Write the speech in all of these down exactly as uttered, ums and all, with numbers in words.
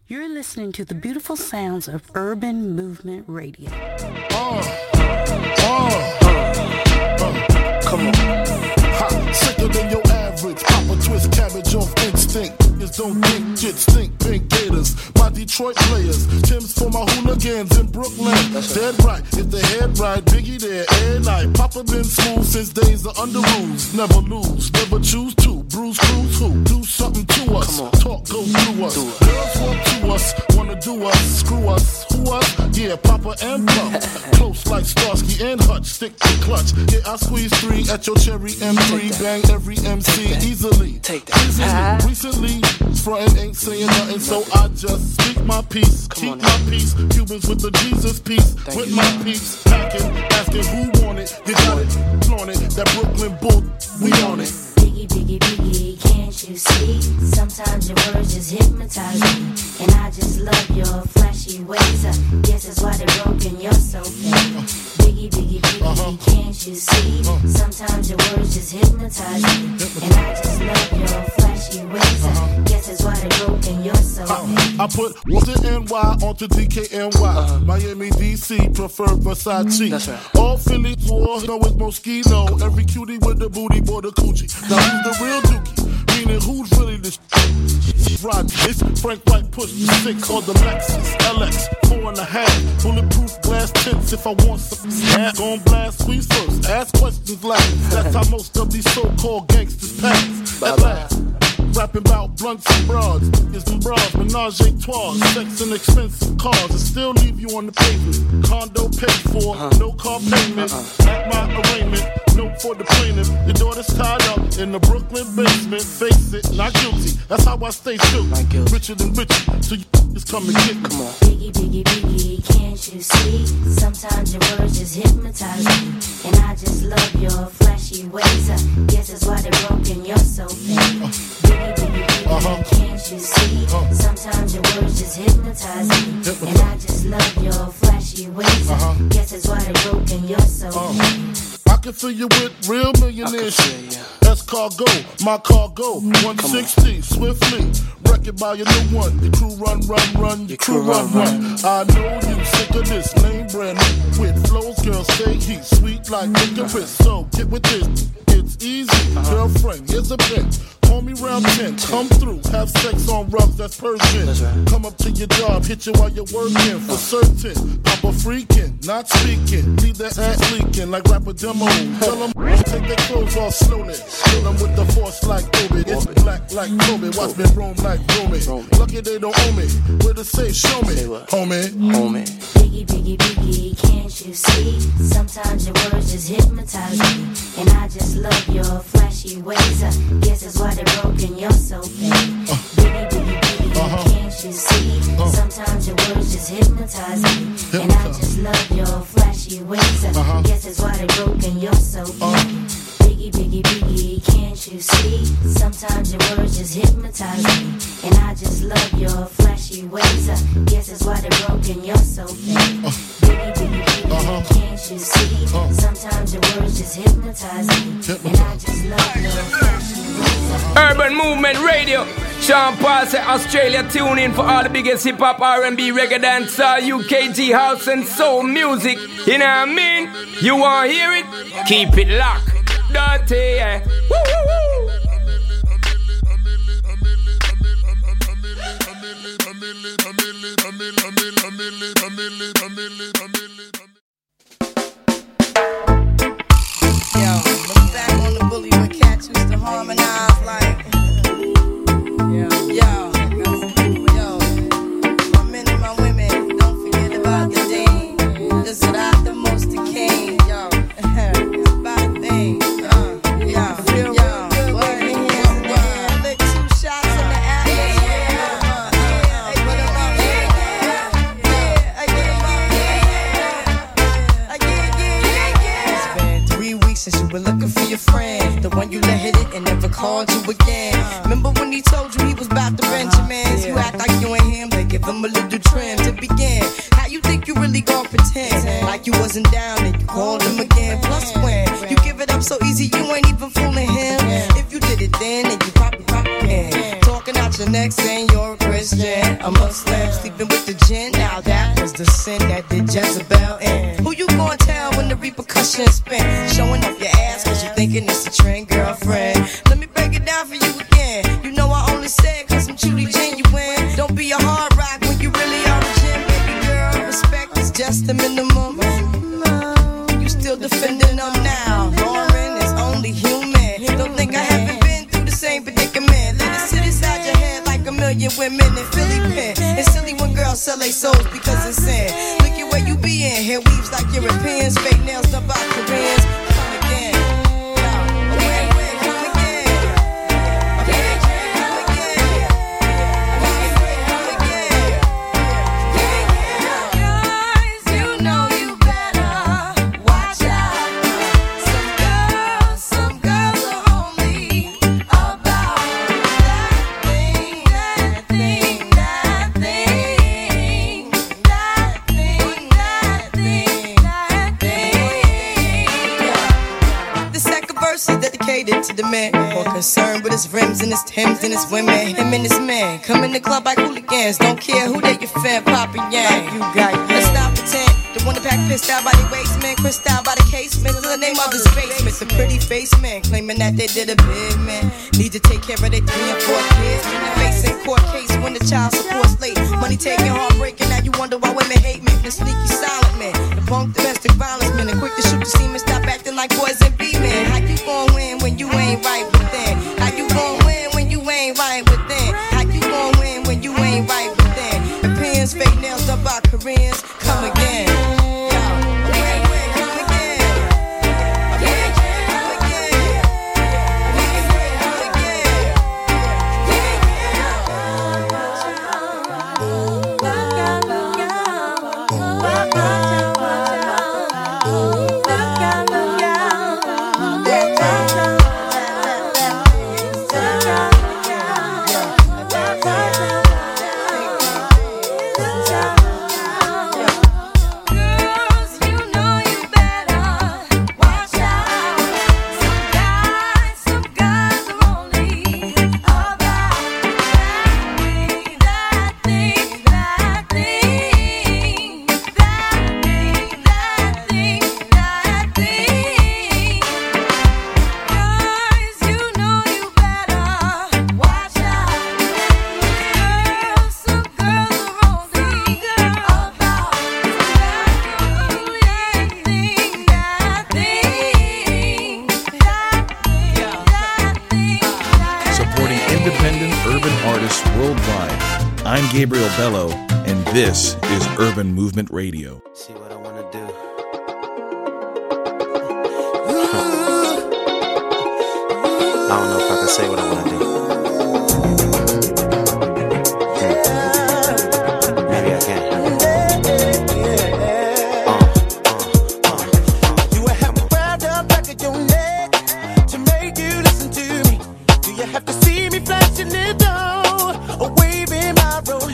You're listening to the beautiful sounds of Urban Movement Radio. Oh, oh, uh, come on. Ha, sicker than your average. Pop a twist cabbage off instinct. Niggas don't think shit stink. Pink Gators, my Detroit players. Tim's for my hooligans in Brooklyn. That's Dead right, if the head right, Biggie there, every night. Papa been smooth since days of under rules. Never lose, never choose to. Bruise, cruise, who? Do something to us. Talk, go through us. Girls walk to us, wanna do us. Screw us, who us? Yeah, Papa and Pump. Close like Starsky and Hutch, stick to clutch. Yeah, I squeeze three at your cherry M three. Bang every M C easily. Take that. Easily. Recently, frontin' ain't saying nothing, so I just speak my peace. Keep on, my peace. Cubans with the Jesus peace. Thank with you. My peace. Packing, asking who want it. You got it, flaunt it. That Brooklyn bull, we on it. Biggie, biggie, biggie, can't you see? Sometimes your words just hypnotize me. And I just love your flashy ways. I guess that's why they're broken, you're so fake. Biggie, biggie, biggie, uh-huh. Can't you see? Uh-huh. Sometimes your words just hypnotize me. And I just love your flashy ways. Uh-huh. Guess that's why they're broken, you're so fake. I, I put the N Y onto D K N Y. Uh-huh. Miami, D C, prefer Versace. That's right. All Philly, war, know it's Moschino. Every cutie with the booty, boy, the coochie. Now who's the real dookie? Meaning who's really the sh- Roger, it's Frank White push the six or the Lexus L X four and a half. Bulletproof glass tints if I want some snap. Gon' blast squeeze first, ask questions last. That's how most of these so-called gangsters pass. At last, rapping about blunts and broads. Niggas and bras, menage a trois. Sex and expensive cars, and still leave you on the pavement. Condo paid for, uh-huh. No car payment. Uh-huh. At my arraignment, note for the plaintiff. Your daughter's tied up in the Brooklyn basement. Face it, not guilty. That's how I stay true. Richer than richer, so you just come and get me. Come on. Biggie, biggie, biggie, can't you see? Sometimes your words just hypnotize me. And I just love your flashy ways. I guess that's why they're broken, you're so fake. Uh. Biggie, biggie, biggie, uh-huh. Can't you see? Uh. Sometimes your words just hypnotize me. Hypnotize. And I just love your flashy ways. Uh-huh. Guess that's why they're broken, you're so uh. fake. I can fill you with real millionaire shit. That's cargo, my cargo. one sixty, swiftly. Wreck it by your new one. Your crew run, run, run. Your, your crew, crew run, run, run. I know you sick of this lame brand with flows, girl, stay heat. Sweet like licorice. So get with this. It's easy. Uh-huh. Girlfriend, here's a bitch. Call me round ten, come through, have sex on rugs, that's Persian. That's right. Come up to your job, hit you while you're working, for certain. Papa freaking, not speaking, leave that ass leaking like rapper demo. Tell them, take their clothes off slowly. Kill them with the force like Kobe. It's black like Kobe, watch me roam like Romy. Lucky they don't owe me, where to say, show me, homie. Homie. Biggie, biggie, biggie, can't you see? Sometimes your words just hypnotize me. And I just love your flashy ways. I guess that's why they're broken, you're so fake. Uh, biggie, biggie, biggie, uh-huh. Can't you see? Uh, Sometimes your words just hypnotize me. Hypnotize. And I just love your flashy ways. I uh-huh. guess that's why they're broken, you're so fake. Uh, Biggie, biggie, biggie, can't you see? Sometimes your words just hypnotize me. And I just love your flashy ways. I guess that's why they're broken, you're so fake. Uh, biggie, biggie, biggie, uh-huh. Can't you see? Uh, Sometimes your words just hypnotize me. Hypnotize. And I just love your flashy ways. Urban Movement Radio. Sean Paul said Australia, tune in for all the biggest hip hop, R and B, reggae, dancehall, U K G house and soul music. You know what I mean? You want to hear it? Keep it locked. Dirty, yeah. Woo, woo, woo. Yo, look back on the bully when cats used to harmonize like. Yo, yo, yo. My men and my women, don't forget about the day. This is not the most the king, yo. It's about a thing. Uh, yo, feel yo, good, what? Yeah, lick two shots in the atmosphere. Uh, uh, put 'em up, yeah, yeah, I get 'em up, yeah, I get, yeah, yeah, yeah. It's been three weeks since you were looking for your friend, the one you let hit it and never called you again. Remember when he told you he was about to Benjamins? You act like you ain't him, they give him a little trim to begin. How you think you really gon' pretend like you wasn't down and you called him again? Plus when you give it up so easy, you ain't even fooling him. If you did it then, then you probably probably can. Talking out your neck saying you're a Christian. A Muslim sleeping with the jinn. Now that was the sin that did Jezebel in. Who you gonna tell when the repercussions spin? Showing off your ass cause you thinking it's a trend, girlfriend. Let me break it down for you again. You know I only said cause I'm truly genuine. Don't be a hard rock when you really are a gem, baby girl. Respect is just the minimum. You still defending them now. Lauren is only human. Don't think I haven't been through the same predicament. Let it sit inside your head like a million women in Philly pen. It's silly when girls sell their souls because it's sin. Look at where you be in. Hair weaves like Europeans. Fake nails done by Koreans. Come again. To the man, more concerned with his rims and his Timbs and his women. Him and his man come in the club like hooligans. Don't care who they your fan, Papa Yang. You got it. Let's not pretend. The one that pack pissed out by the waistman, crissed out by the casement. Still the name of his basement. The pretty face man claiming that they did a big man. Need to take care of their three and four kids. In the face in court case when the child support's late. Money taking, heartbreaking. Now you wonder why women hate me. The sneaky silent man, the punk domestic violence man, and quick to shoot the semen. Stop acting like boys and be men. How you gon' win when you ain't right within? How you gon' win when you ain't right within? How you gon' win when you ain't right within? Opinions, fake nails done by Koreans. Come again. Gabriel Bello, and this is Urban Movement Radio. See what I want to do. I don't know if I can say what I want to do. Hmm. Maybe I can. Uh, uh, uh. Do I have to round up back of your neck to make you listen to me? Do you have to see me flashing it down or waving my rollie?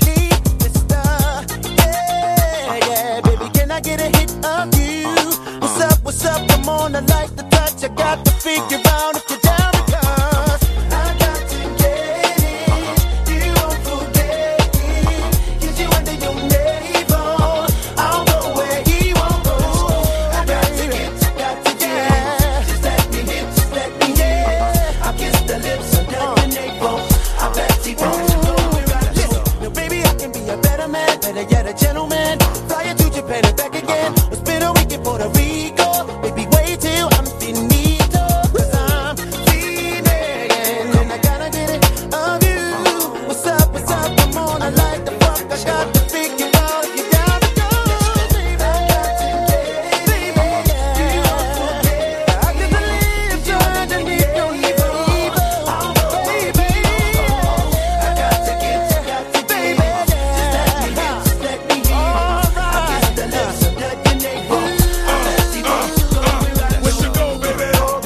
What's up? I'm on, I like the touch. I got to figure out if you're down because I got to get it. You won't forget it. Get you under your navel. I'll go where he won't go. I got to get, got to get. Just let me hit, just let me hit. I'll kiss the lips under your navel. I bet he won't go where I go. Now baby, I can be a better man, better yet a gentleman. Fly you to Japan and back again. Or spend a week in Puerto Rico. Baby, wait till I'm finito, cause I'm feeling, and I gotta get it of you. What's up, what's up, come on, I like the fuck, I got to figure out if you're down to go, baby. I got to get it, baby, you don't forget. I can believe you're underneath your evil, oh, baby. I got to get, got to, baby. Just let me hit, just let me hit. I kiss the lips of the navel.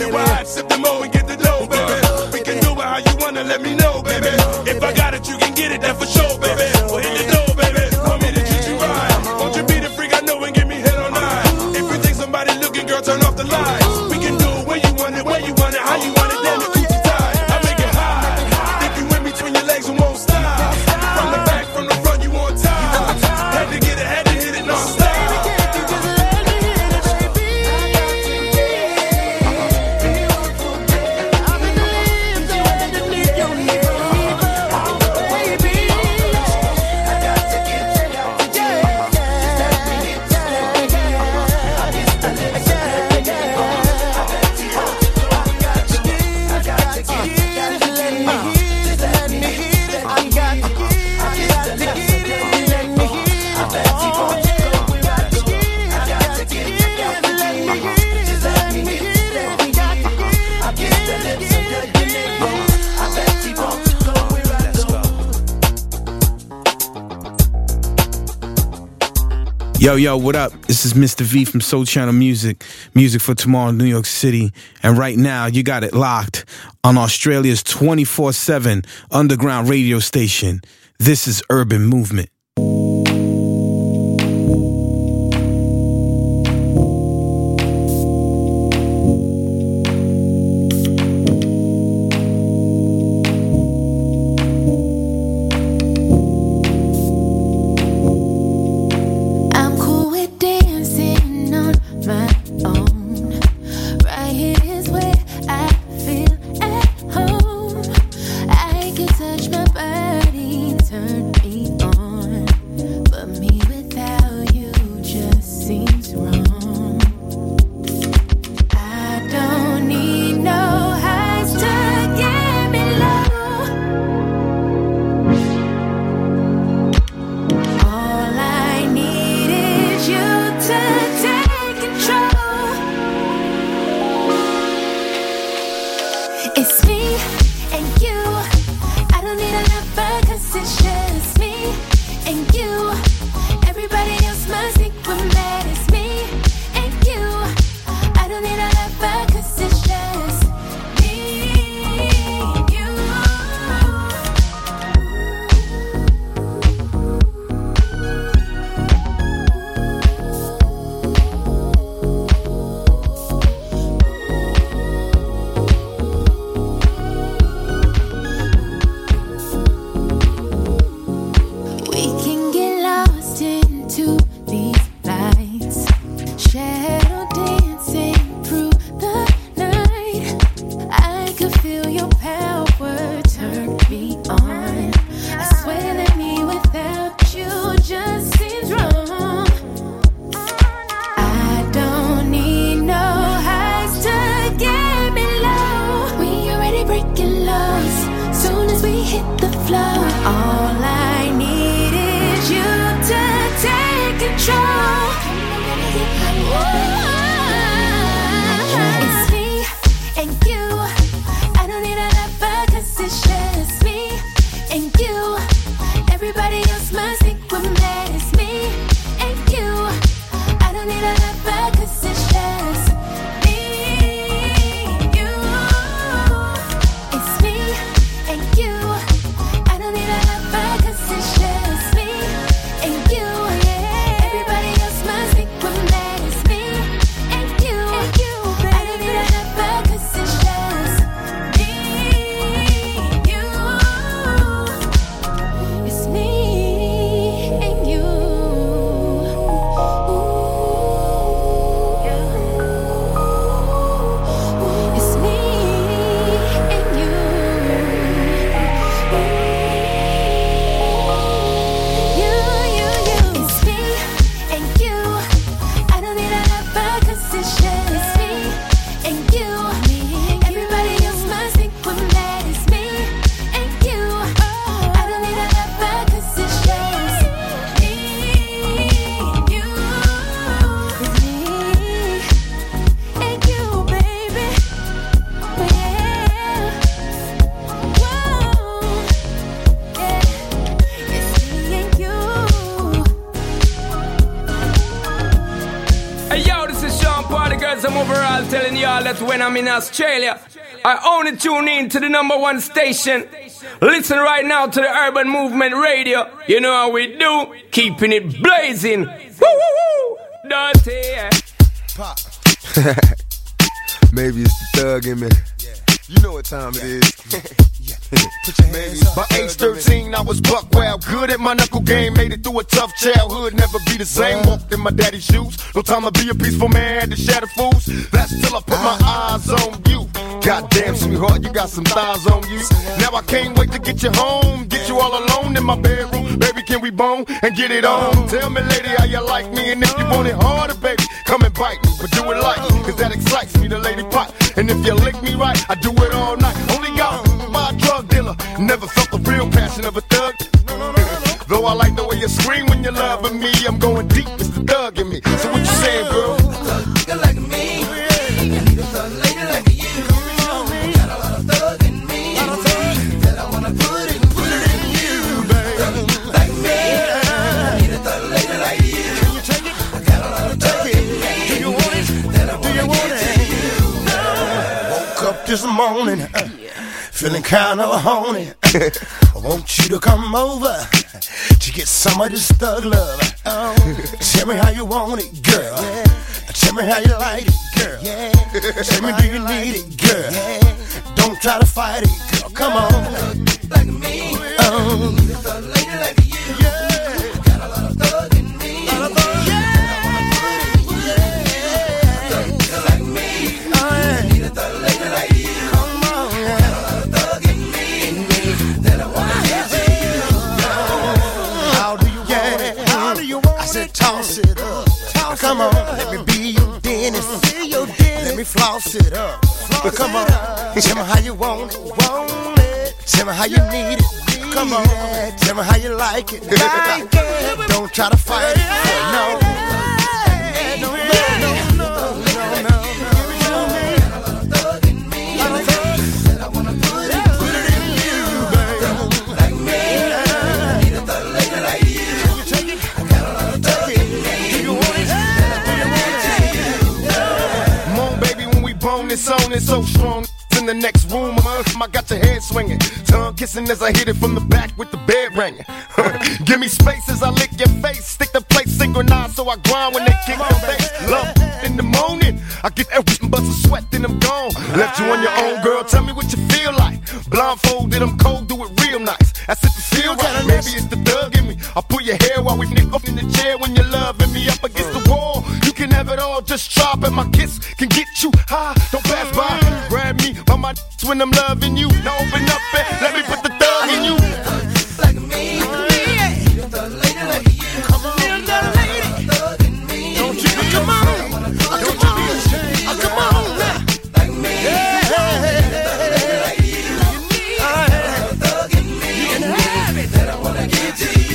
Yo, yo, what up? This is Mister V from Soul Channel Music, Music for Tomorrow, New York City. And right now, you got it locked on Australia's twenty-four seven underground radio station. This is Urban Movement. When I'm in Australia, I only tune in to the number one station. Listen right now to the Urban Movement Radio. You know how we do, keeping it blazing. Woo woo woo, dirty. Pop. Maybe it's the thug in me. You know what time it is. Maybe. By age thirteen, I was buck wild, good at my knuckle game. Made it through a tough childhood, never be the same. Walked in my daddy's shoes. No time to be a peaceful man, had to shatter fools. That's till I put my eyes on you. Goddamn, sweetheart, you got some thighs on you. Now I can't wait to get you home, get you all alone in my bedroom. Baby, can we bone and get it on? Tell me, lady, how you like me, and if you want it harder, baby, come and bite me, but do it like, cause that excites me, the lady pot. And if you lick me right, I do it all night. Only got my drug dealer, never felt the real passion of a thug. Though I like the way you scream when you're loving me, I'm going deep, it's the thug in me. So what you saying, girl? A thug like me, I need a thug lady like you. Got a lot of thug in me, that I wanna put it, put it in you, baby. Like me, I need a thug lady like you. Can you take it? come on in. Uh, feeling kind of horny. I want you to come over to get some of this thug love. Oh, tell me how you want it, girl. Yeah. Tell me how you like it, girl. Yeah. Tell me do you need it, girl. Yeah. Don't try to fight it, girl. Come on. Like me. Oh. Need a thug lady like you. Yeah. Got a lot of thug in me. Lot of thug. Toss it up. Toss Come on, up. Let me be your dentist. Be your dentist. Let me floss it up. Floss Come on, up. Tell me how you want it. Want it. Tell me how you need it. Need Come on, it. Tell me how you like it. Like it. Don't try to fight it. No. No, no, no, no, no, no. It's on, it's so strong. In the next room, I got your head swinging, tongue kissing as I hit it from the back with the bed ringing. Give me space as I lick your face, stick the plate synchronized so I grind when they kick the bass. Love in the morning, I get everything but some sweat, then I'm gone. Left you on your own, girl. Tell me what you feel like. Blindfolded, I'm cold, do it real nice. That's if it feel right. Maybe it's the thug in me. I pull your hair while we nick off in the chair when you're loving me up against the wall. You can have it all, just try, but my kiss can get you high. Don't pass by, grab me by my when I'm loving you. Now open up and let me put the thug in you. Like me, need a thug lady like you. Come on, need a thug lady. Thug in me. Don't you be come on, don't you be ashamed. Come on, like me, need a thug lady like you. You need a thug in me. You can have it that I wanna give to you.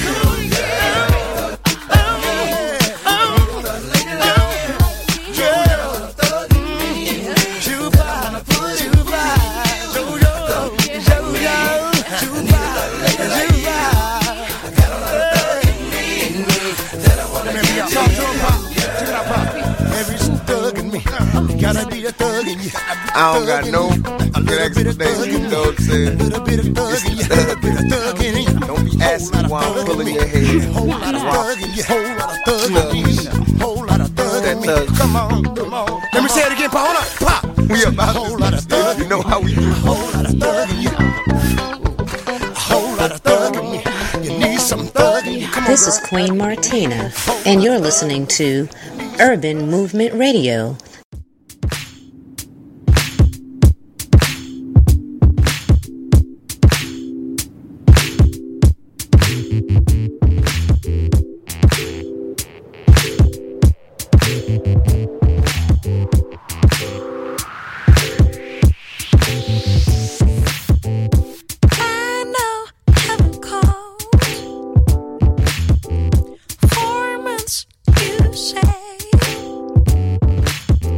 Gotta be a thug in you. I don't got no explanation, you know what I'm saying? A little bit of thug in you. A little bit of thug in you. Don't be asking why I'm pulling your head. Whole lot of thug in you. Whole lot of thug in you. Whole lot of thug in me. Come on, come on. Let me say it again, Paul. Hold up, pop. We about whole lot of thug. You know how we do. A whole lot of thug in you. A whole lot of thug in me. You need some thug in you. Come on, this is Queen Martina, and you're listening to Urban Movement Radio. Say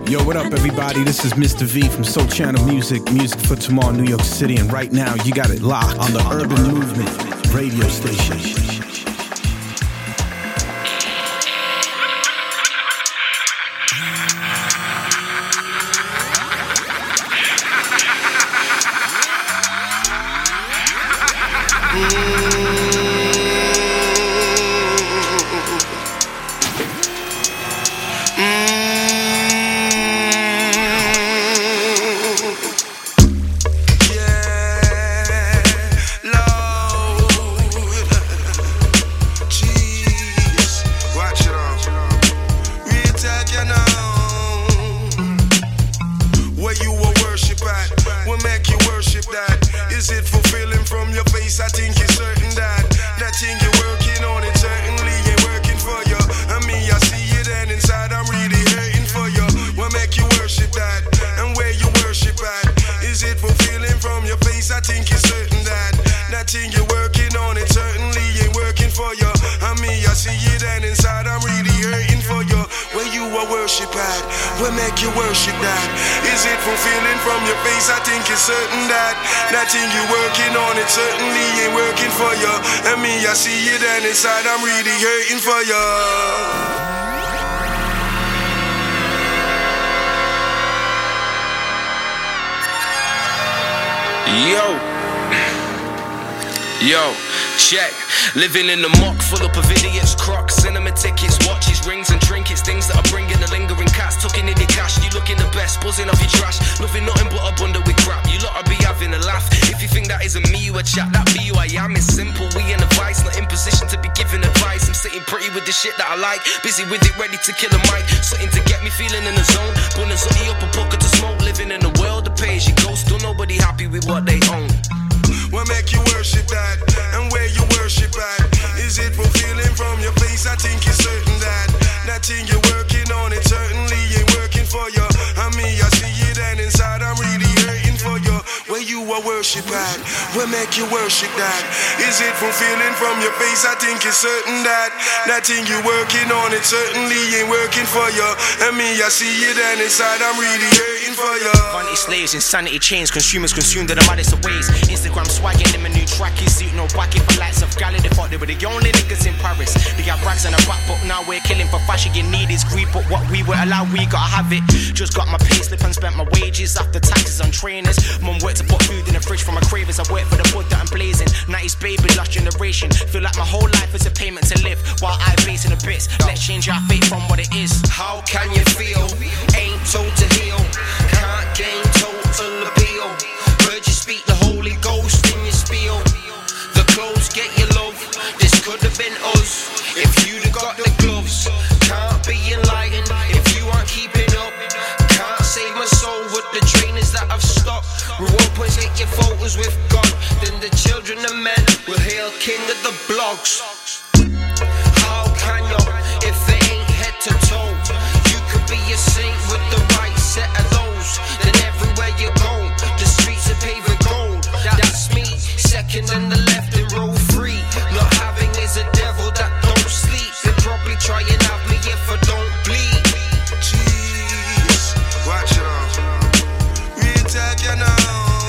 Yo, what up, everybody? This is Mister V from Soul Channel Music, Music for Tomorrow, New York City. And right now, you got it locked on the Urban Movement radio station. Inside, I'm really hurting for you. Yo, yo, check. Living in the muck full up of idiots, crocs, cinema tickets, watches, rings and trinkets, things that are bringing the lingering cats, tucking in the cash. You looking the best, buzzing off your trash, loving nothing but a bundle with crap. You lot will be having a laugh. If you think that isn't me, you a chat, that be who I am. It's simple, we in a vice, not in position to be giving advice. I'm sitting pretty with the shit that I like, busy with it, ready to kill a mic. Something to get me feeling in the zone, bun a zutty up a pocket to smoke. Living in a world that pays you go, still nobody happy with what they own. What make you worship that? And where you worship at? Is it fulfilling from your face? I think it's certain that that thing you're working on, it certainly ain't working for you. I mean, I see it and inside I'm really hurting for you. Where you are worship at? What make you worship that? Is it fulfilling from your face? I think it's certain that that thing you're working on, it certainly ain't working for you. I mean, I see it and inside I'm really hurting for you. Vanity slaves, insanity chains, consumers consumed in the maddest of ways. Instagram swagging them a new trackie suit, no backing for lights of Galley. They thought they were the only niggas in Paris. They got rags on the back, but now we're killing for fashion. You need is greed, but what we were allowed, we gotta have it. Just got my pay slip and spent my wages after taxes on trainers. Mum worked to put food in the fridge for my cravings. I work for the wood that I'm blazing. nineties baby, last generation. Feel like my whole life is a payment to live while I base in the bits. Let's change our fate from what it is. How can you feel? Ain't told to heal. Can't gain total appeal. Heard you speak the Holy Ghost in your spiel. The clothes get your love. This could have been us if you'd have got the gloves. Can't be enlightened if you aren't keeping up. Can't save my soul with the trainers that I've stopped. Reward points, take your photos with God. Then the children of men will hail King of the blogs. How can you if they ain't head to toe? You could be a saint with the right set of those. Then everywhere you go, the streets are paved with gold. That's me, second and the left in row three. Not having is a devil that don't sleep. They probably try and have me if I don't bleed. Jeez, watch it out. We attack you now.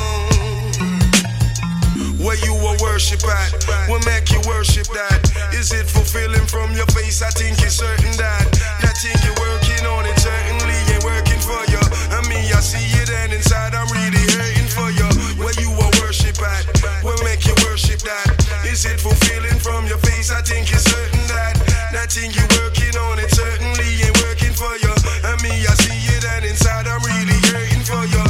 Where you will worship at? What make you worship that? Is it fulfilling from your face? I think it's certain that that thing you're working on, it certainly ain't working for you. I mean, I see it and inside I'm really hurting for you. Where you will worship at? What make you worship that? Is it fulfilling from your face? I think it's certain that that thing you're working on, it certainly ain't working for you. I mean, I see it and inside I'm really hurting for you.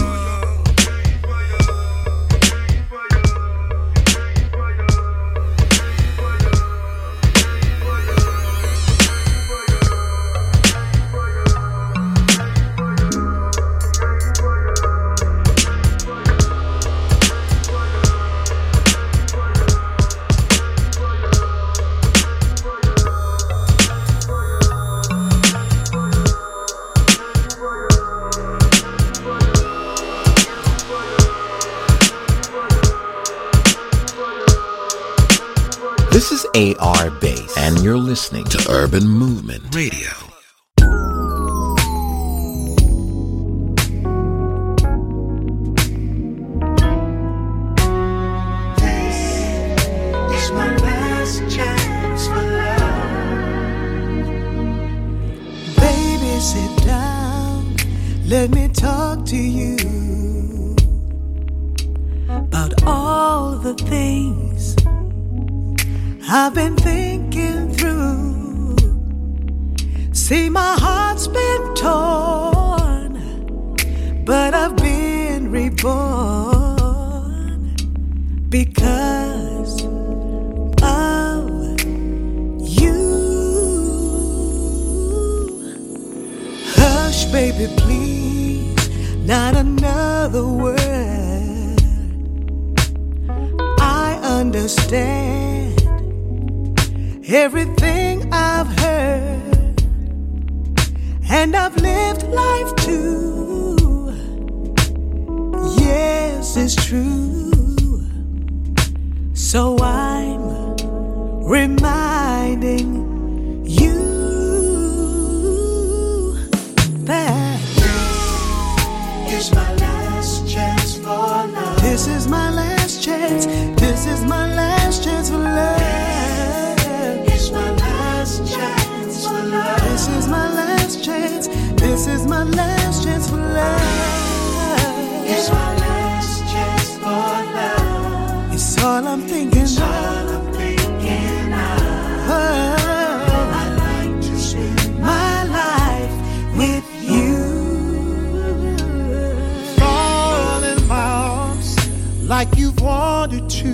This is A R Bass, and you're listening to Urban Movement Radio. sit down, let me talk to you about all the things I've been thinking through. See, my heart's been torn, but I've been reborn because of you. Hush, baby, please, not another word. I understand everything I've heard, and I've lived life too. Yes, it's true. So I'm reminding you that this is my last chance for love. This is my last chance. This is my last chance for love. It's my last chance for love. This is my last chance. This is my last chance for love. It's my last chance for love. It's all I'm thinking it's of. All I'm thinking of. Oh, I'd like to spend my life with you. Fall in my arms like you've wanted to.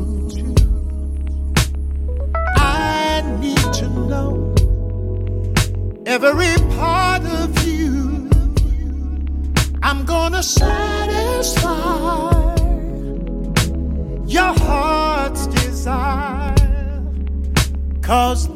I need to know every part of you. I'm gonna satisfy your heart's desire, 'cause